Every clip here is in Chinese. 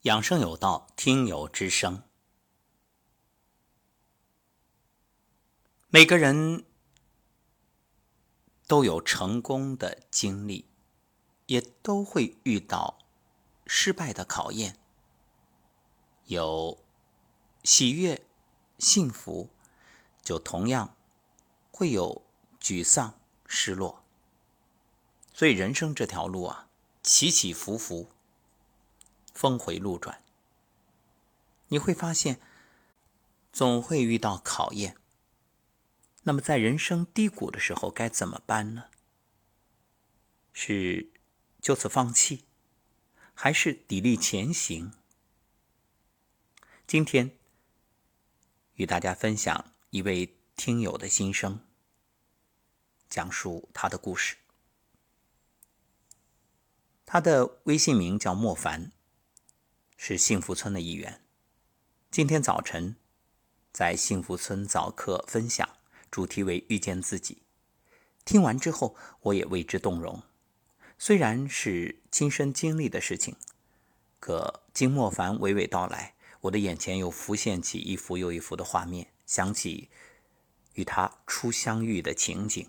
养生有道，听友之声。每个人都有成功的经历，也都会遇到失败的考验，有喜悦、幸福，就同样会有沮丧、失落。所以人生这条路啊，起起伏伏，峰回路转。你会发现，总会遇到考验。那么在人生低谷的时候该怎么办呢？是就此放弃，还是砥砺前行？今天与大家分享一位听友的心声，讲述他的故事。他的微信名叫莫凡，是幸福村的一员。今天早晨在幸福村早课分享，主题为遇见自己。听完之后，我也为之动容。虽然是亲身经历的事情，可经莫凡娓娓道来，我的眼前又浮现起一幅又一幅的画面，想起与他初相遇的情景。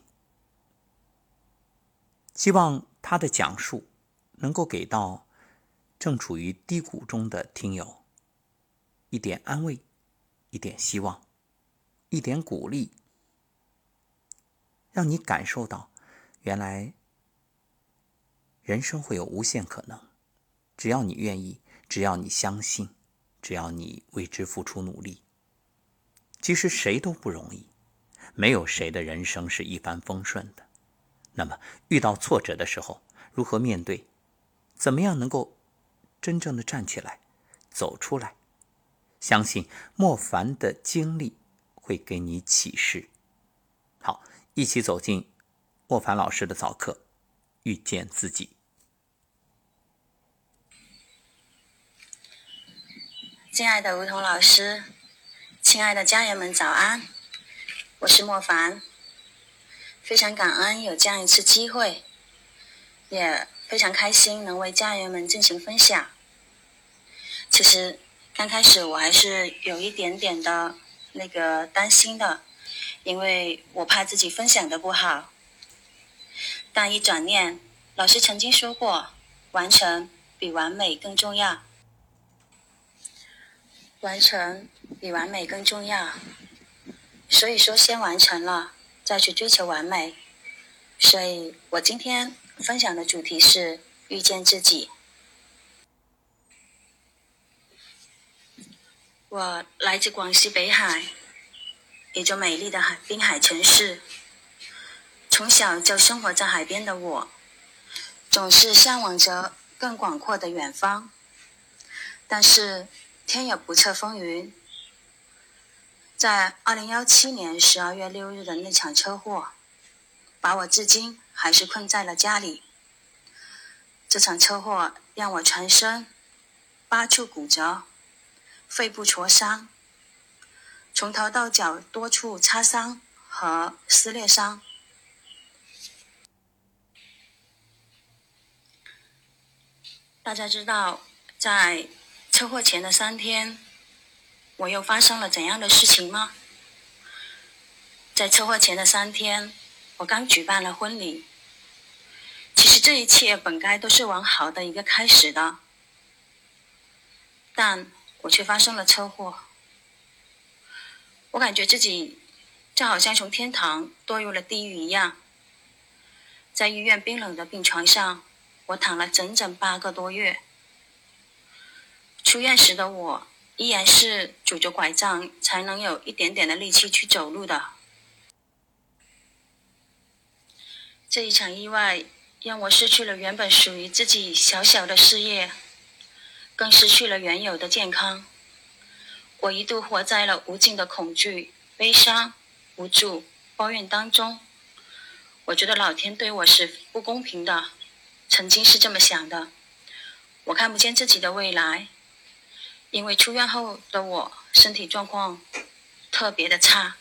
希望他的讲述能够给到正处于低谷中的听友一点安慰，一点希望，一点鼓励，让你感受到原来人生会有无限可能，只要你愿意，只要你相信，只要你为之付出努力。其实谁都不容易，没有谁的人生是一帆风顺的。那么遇到挫折的时候，如何面对？怎么样能够真正的站起来，走出来？相信莫凡的经历会给你启示。好，一起走进莫凡老师的早课，遇见自己。 亲爱的梧桐老师，亲爱的家人们早安，我是莫凡。非常感恩有这样一次机会，也非常开心能为家人们进行分享。其实刚开始我还是有一点点的担心的，因为我怕自己分享的不好。但一转念，老师曾经说过，完成比完美更重要。完成比完美更重要，所以说先完成了，再去追求完美。所以我今天分享的主题是遇见自己。我来自广西北海，一座美丽的滨海城市。从小就生活在海边的我，总是向往着更广阔的远方。但是天有不测风云，在2017年12月6日的那场车祸，把我至今还是困在了家里。这场车祸让我全身8处骨折，肺部挫伤，从头到脚多处擦伤和撕裂伤。大家知道，在车祸前的3天，我又发生了怎样的事情吗？在车祸前的3天，我刚举办了婚礼。其实这一切本该都是往好的一个开始的，但我却发生了车祸。我感觉自己就好像从天堂堕入了地狱一样。在医院冰冷的病床上，我躺了整整8个多月。出院时的我依然是拄着拐杖才能有一点点的力气去走路的。这一场意外让我失去了原本属于自己小小的事业，更失去了原有的健康。我一度活在了无尽的恐惧、悲伤、无助、抱怨当中。我觉得老天对我是不公平的，曾经是这么想的。我看不见自己的未来，因为出院后的我身体状况特别的差。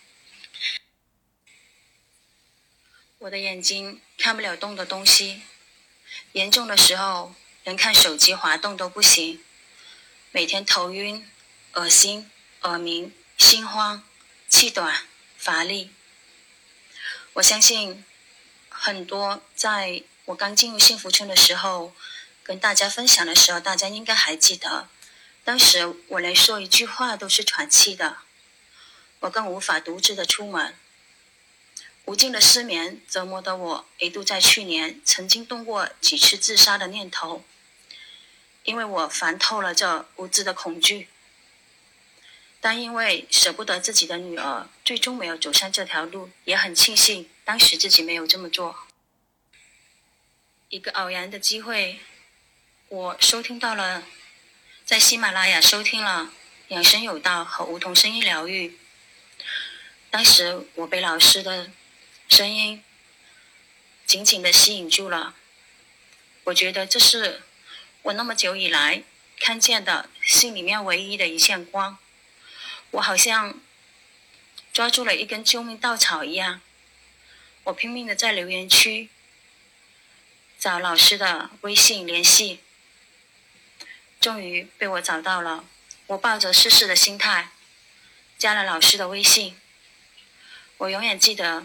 我的眼睛看不了动的东西，严重的时候连看手机滑动都不行。 每天头晕、恶心、耳鸣、心慌、气短、乏力。我相信很多在我刚进入幸福村的时候跟大家分享的时候，大家应该还记得，当时我连说一句话都是喘气的，我更无法独自的出门。无尽的失眠折磨的我，一度在去年曾经动过几次自杀的念头，因为我烦透了这无知的恐惧。但因为舍不得自己的女儿，最终没有走上这条路，也很庆幸当时自己没有这么做。一个偶然的机会，我收听到了，在喜马拉雅收听了养生有道和梧桐声音疗愈。当时我被老师的声音紧紧地吸引住了，我觉得这是我那么久以来看见的心里面唯一的一线光，我好像抓住了一根救命稻草一样。我拼命地在留言区找老师的微信联系，终于被我找到了。我抱着试试的心态加了老师的微信。我永远记得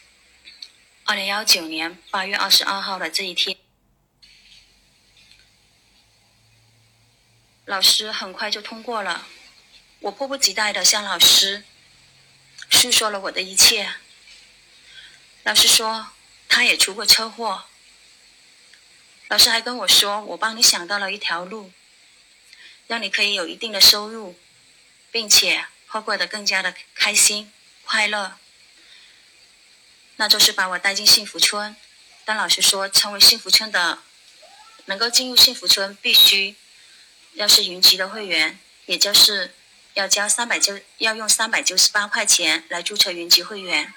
2019年8月22号的这一天，老师很快就通过了。我迫不及待地向老师诉说了我的一切。老师说他也出过车祸，老师还跟我说，我帮你想到了一条路，让你可以有一定的收入，并且会过得更加的开心快乐，那就是把我带进幸福村。但老师说，成为幸福村的，能够进入幸福村，必须要是云集的会员，也就是要用398块钱来注册云集会员。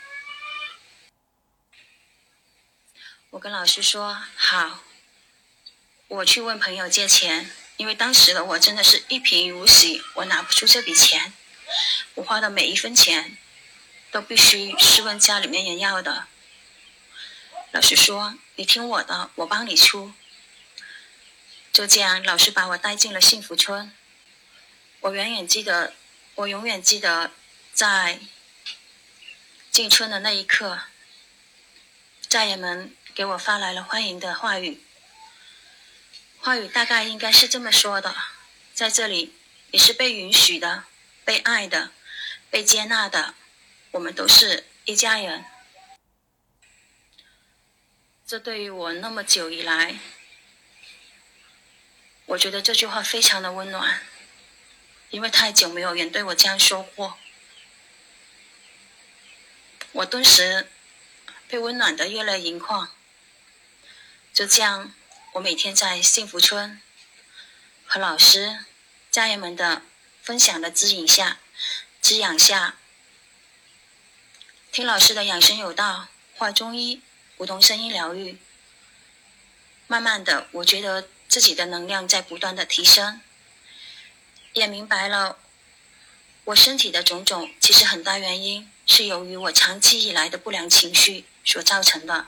我跟老师说好，我去问朋友借钱，因为当时的我真的是一贫如洗，我拿不出这笔钱，我花的每一分钱都必须是问家里面人要的。老师说你听我的，我帮你出。就这样，老师把我带进了幸福村。我永远记得在进村的那一刻，家人们给我发来了欢迎的话语。话语大概应该是这么说的，在这里你是被允许的，被爱的，被接纳的，我们都是一家人。这对于我那么久以来，我觉得这句话非常的温暖，因为太久没有人对我这样说过。我顿时被温暖的热泪盈眶。就这样，我每天在幸福村和老师家人们的分享的滋养下，听老师的养生有道，画中医，梧桐声音疗愈。慢慢的，我觉得自己的能量在不断的提升，也明白了我身体的种种，其实很大原因是由于我长期以来的不良情绪所造成的。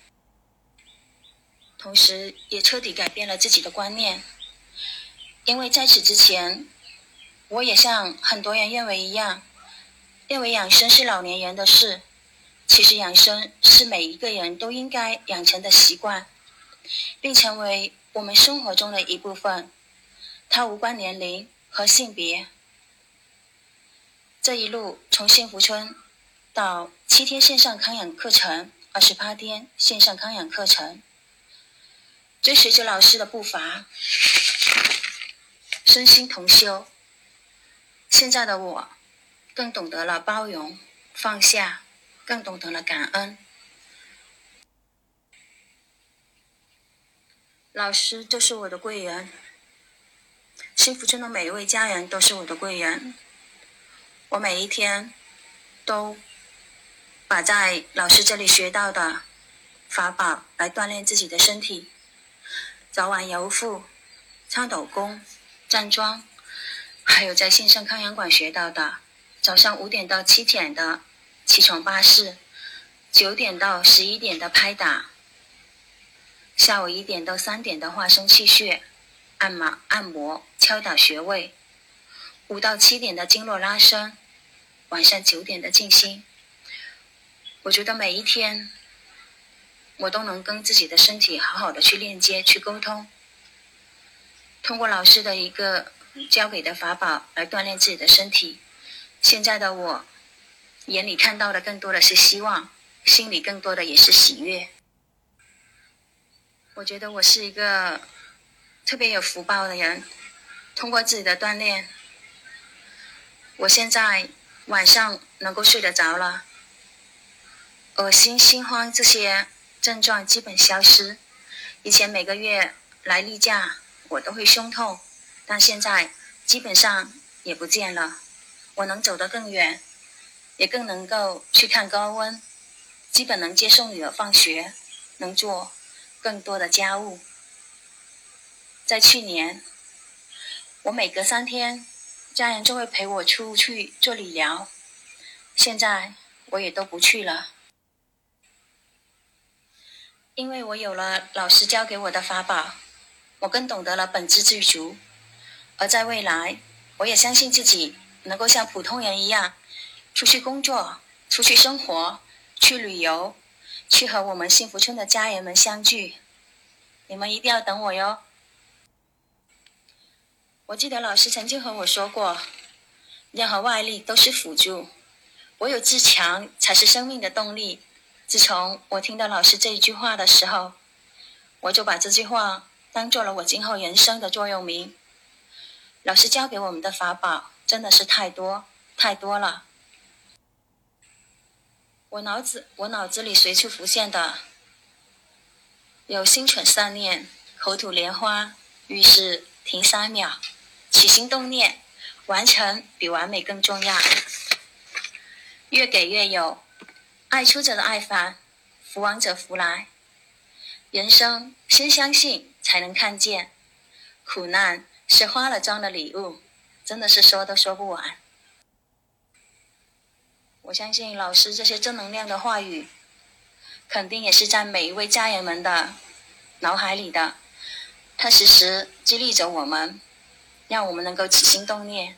同时也彻底改变了自己的观念，因为在此之前，我也像很多人认为一样，认为养生是老年人的事。其实养生是每一个人都应该养成的习惯，并成为我们生活中的一部分，它无关年龄和性别。这一路从幸福村到7天线上康养课程，28天线上康养课程，追随着老师的步伐，身心同修。现在的我更懂得了包容放下，更懂得了感恩。老师就是我的贵人，幸福村的每一位家人都是我的贵人。我每一天都把在老师这里学到的法宝来锻炼自己的身体，早晚游腹、唱抖功、站桩，还有在线上康养馆学到的早上5点到7点的起床巴士，9点到11点的拍打，下午1点到3点的化生气血， 按摩、敲打穴位，5到7点的经络拉伸，晚上9点的静心。我觉得每一天我都能跟自己的身体好好的去链接、去沟通，通过老师的一个教给的法宝来锻炼自己的身体。现在的我眼里看到的更多的是希望，心里更多的也是喜悦。我觉得我是一个特别有福报的人，通过自己的锻炼，我现在晚上能够睡得着了，恶心、心慌这些症状基本消失。以前每个月来例假我都会胸痛，但现在基本上也不见了。我能走得更远，也更能够去看高温，基本能接送女儿放学，能做更多的家务。在去年，我每隔3天家人就会陪我出去做理疗，现在我也都不去了，因为我有了老师教给我的法宝，我更懂得了本质具足。而在未来，我也相信自己能够像普通人一样出去工作，出去生活，去旅游，去和我们幸福村的家人们相聚。你们一定要等我哟。我记得老师曾经和我说过，任何外力都是辅助，唯有自强才是生命的动力。自从我听到老师这一句话的时候，我就把这句话当做了我今后人生的座右铭。老师教给我们的法宝真的是太多太多了。我脑子里随处浮现的有心存善念，口吐莲花，遇事停3秒，起心动念，完成比完美更重要。越给越有，爱出者的爱返，福往者福来。人生先相信才能看见，苦难是花了妆的礼物，真的是说都说不完。我相信老师这些正能量的话语，肯定也是在每一位家人们的脑海里的，他时时激励着我们，让我们能够起心动念。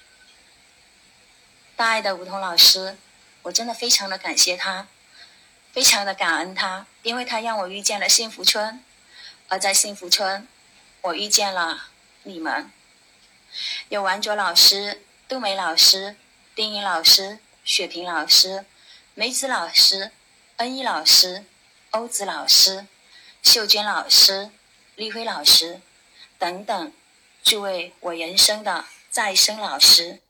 大爱的梧桐老师，我真的非常的感谢他，非常的感恩他，因为他让我遇见了幸福村，而在幸福村，我遇见了你们，有王卓老师、杜梅老师、丁颖老师、雪萍老师、梅子老师、恩一老师、欧子老师、秀娟老师、丽辉老师等等诸位我人生的再生老师。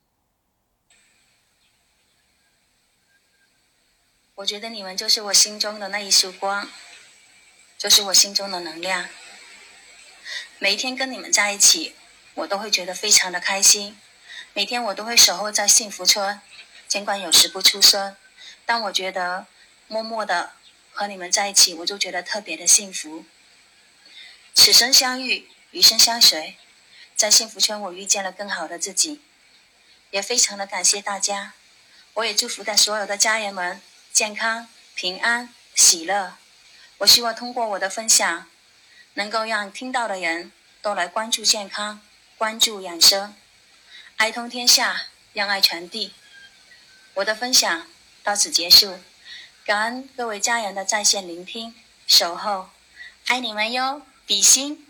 我觉得你们就是我心中的那一束光，就是我心中的能量。每一天跟你们在一起，我都会觉得非常的开心。每天我都会守候在幸福村，尽管有时不出声，但我觉得默默的和你们在一起，我就觉得特别的幸福。此生相遇，余生相随，在幸福村我遇见了更好的自己，也非常的感谢大家。我也祝福在所有的家人们健康、平安、喜乐。我希望通过我的分享，能够让听到的人都来关注健康，关注养生，爱通天下，让爱传递。我的分享到此结束，感恩各位家人的在线聆听、守候，爱你们哟，比心。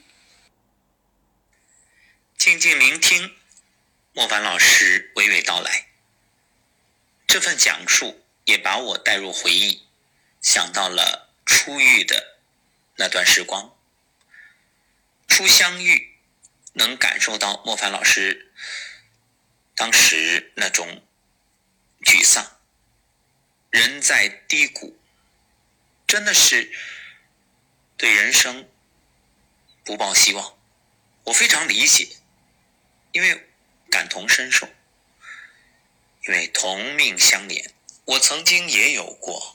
静静聆听莫凡老师娓娓道来，这份讲述也把我带入回忆，想到了初遇的那段时光。初相遇，能感受到莫凡老师当时那种沮丧，人在低谷，真的是对人生不抱希望。我非常理解，因为感同身受，因为同命相连。我曾经也有过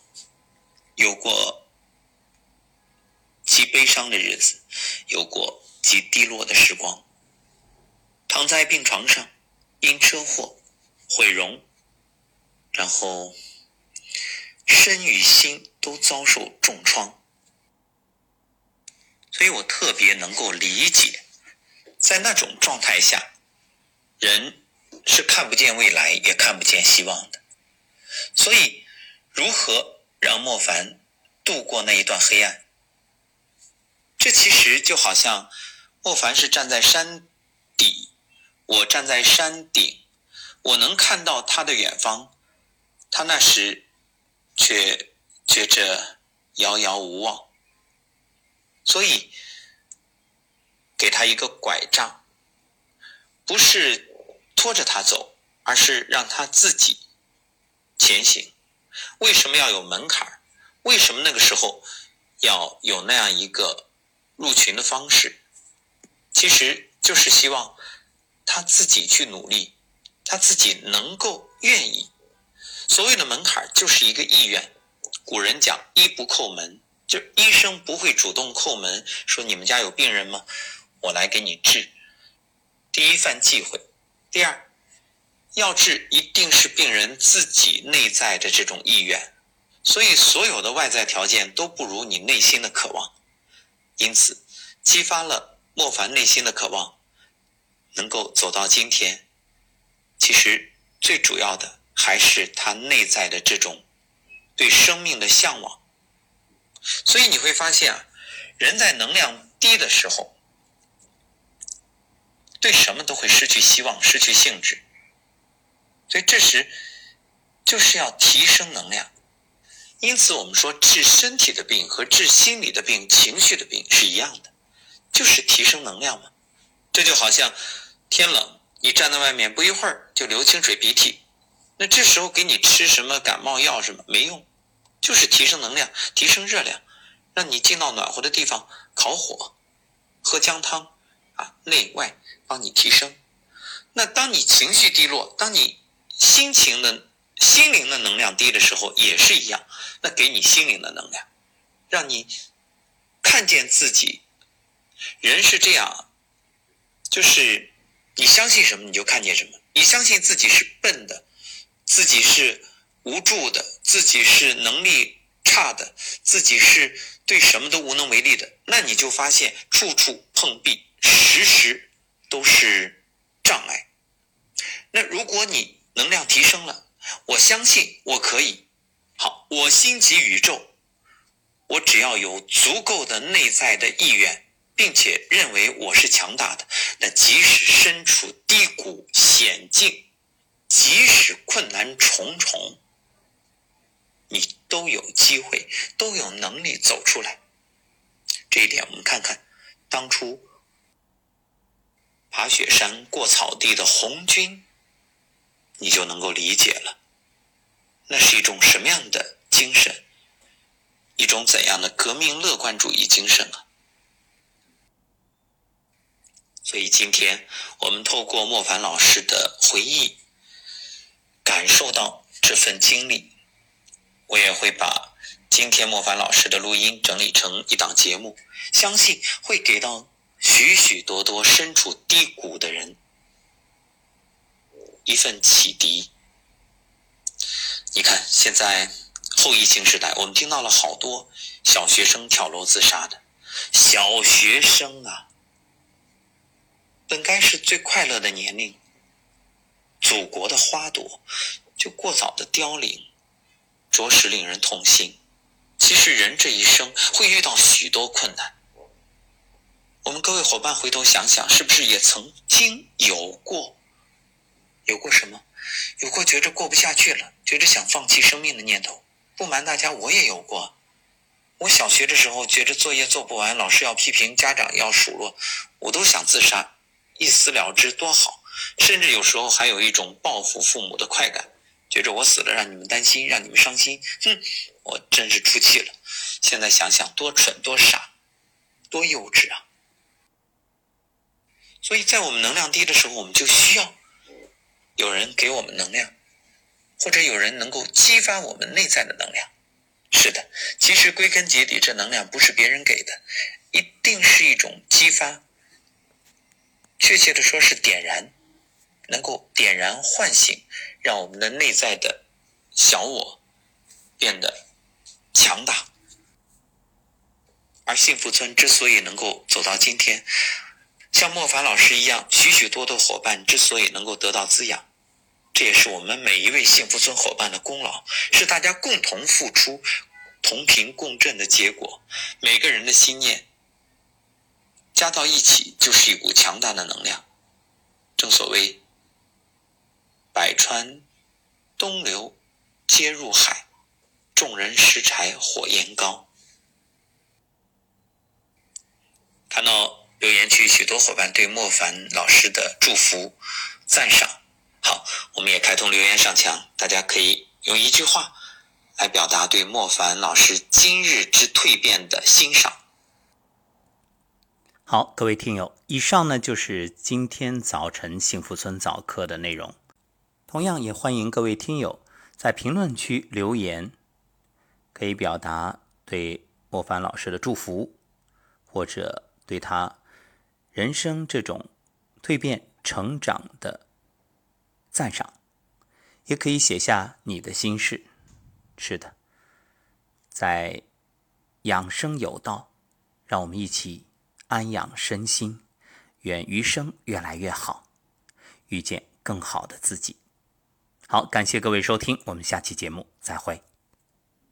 极悲伤的日子，有过极低落的时光，躺在病床上，因车祸毁容，然后身与心都遭受重创。所以我特别能够理解在那种状态下，人是看不见未来也看不见希望的。所以如何让莫凡度过那一段黑暗，这其实就好像莫凡是站在山底，我站在山顶，我能看到他的远方，他那时却觉着遥遥无望。所以给他一个拐杖，不是拖着他走，而是让他自己前行。为什么要有门槛？为什么那个时候要有那样一个入群的方式？其实就是希望他自己去努力，他自己能够愿意。所谓的门槛就是一个意愿。古人讲医不叩门，就医生不会主动叩门说你们家有病人吗？我来给你治。第一，犯忌讳；第二，要治一定是病人自己内在的这种意愿，所以所有的外在条件都不如你内心的渴望。因此激发了莫凡内心的渴望，能够走到今天，其实最主要的还是他内在的这种对生命的向往。所以你会发现人在能量低的时候，对什么都会失去希望，失去兴致。所以这时就是要提升能量。因此我们说治身体的病和治心理的病、情绪的病是一样的，就是提升能量嘛。这就好像天冷，你站在外面不一会儿就流清水鼻涕，那这时候给你吃什么感冒药什么没用，就是提升能量，提升热量，让你进到暖和的地方烤火，喝姜汤内外帮你提升。那当你情绪低落，当你心灵的能量低的时候也是一样，那给你心灵的能量，让你看见自己。人是这样，就是你相信什么你就看见什么。你相信自己是笨的，自己是无助的，自己是能力差的，自己是对什么都无能为力的，那你就发现处处碰壁，时时都是障碍。那如果你能量提升了，我相信我可以，好，我心即宇宙，我只要有足够的内在的意愿，并且认为我是强大的，那即使身处低谷险境，即使困难重重，你都有机会，都有能力走出来。这一点我们看看当初爬雪山过草地的红军，你就能够理解了，那是一种什么样的精神，一种怎样的革命乐观主义精神啊！所以今天我们透过莫凡老师的回忆，感受到这份经历。我也会把今天莫凡老师的录音整理成一档节目，相信会给到许许多多身处低谷的人一份启迪。你看现在后疫情时代，我们听到了好多小学生跳楼自杀的。小学生本该是最快乐的年龄，祖国的花朵就过早的凋零，着实令人痛心。其实人这一生会遇到许多困难，我们各位伙伴回头想想，是不是也曾经有过什么？有过觉着过不下去了，觉着想放弃生命的念头。不瞒大家，我也有过。我小学的时候觉着作业做不完，老师要批评，家长要数落，我都想自杀，一死了之多好。甚至有时候还有一种报复父母的快感，觉着我死了让你们担心，让你们伤心，我真是出气了。现在想想多蠢多傻多幼稚啊！所以在我们能量低的时候，我们就需要有人给我们能量，或者有人能够激发我们内在的能量。是的，其实归根结底，这能量不是别人给的，一定是一种激发，确切的说是点燃，能够点燃唤醒，让我们的内在的小我变得强大。而幸福村之所以能够走到今天， 像莫凡老师一样，许许多多伙伴之所以能够得到滋养，这也是我们每一位幸福村伙伴的功劳，是大家共同付出、同频共振的结果。每个人的心念加到一起，就是一股强大的能量。正所谓百川东流皆入海，众人拾柴火焰高。看到留言区许多伙伴对莫凡老师的祝福赞赏，好，我们也开通留言上墙，大家可以用一句话来表达对莫凡老师今日之蜕变的欣赏。好，各位听友，以上呢就是今天早晨幸福村早课的内容。同样也欢迎各位听友在评论区留言，可以表达对莫凡老师的祝福，或者对他人生这种蜕变成长的赞赏，也可以写下你的心事。是的，在养生有道，让我们一起安养身心，愿余生越来越好，遇见更好的自己。好，感谢各位收听，我们下期节目再会。